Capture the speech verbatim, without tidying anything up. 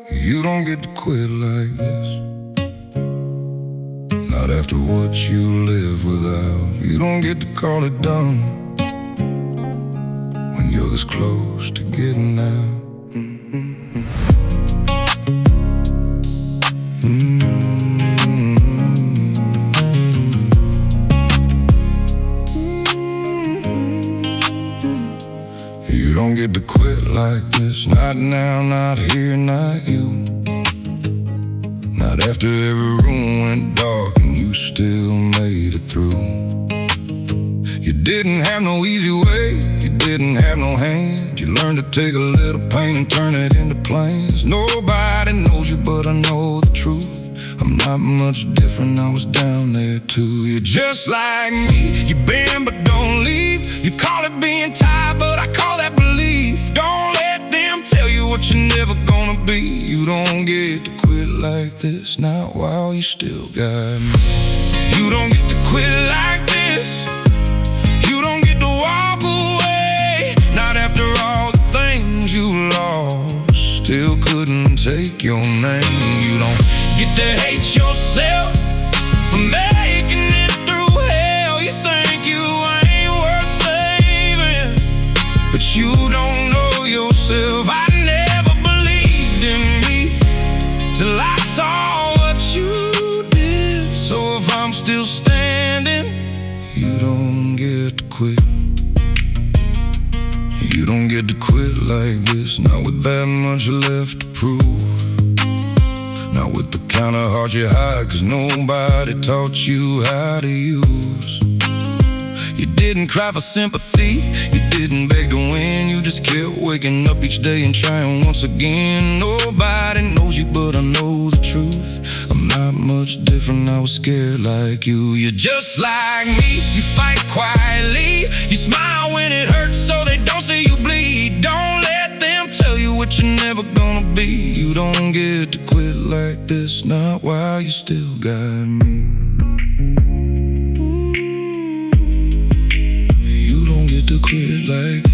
You don't get to quit like this. Not after what you live without. You don't get to call it done when you're this close to getting out. Mm-hmm. You don't get to quit like this. Not now, not here, not you. Not after every room went dark and you still made it through. You didn't have no easy way, you didn't have no hand. You learned to take a little pain and turn it into plans. Nobody knows you, but I know the truth. I'm not much different, I was down there too. You're just like me, you bend but don't leave. You call it being tired, but I call that belief. Don't let them tell you what you're never gonna be. You don't get to quit like this, not while you still got me. You don't get to quit like this. You don't get to walk away, not after all the things you lost. Still couldn't take your name. You don't get to hate yourself for making it through hell. You think you ain't worth saving, but you don't know yourself. I never believed in me till I saw what you did. So if I'm still standing, you don't get to quit. You don't get to quit like this, not with that much left to prove. Not with the kind of heart you hide, cause nobody taught you how to use. You didn't cry for sympathy, you didn't beg to win. You just kept waking up each day and trying once again. Nobody knows you, but I know the truth. I'm not much different, I was scared like you. You're just like me, you fight quietly. You smile when it hurts so they don't see you bleed. Don't let them tell you what you're never gonna be. You don't get to quit like this, not while you still got me. You don't get to quit like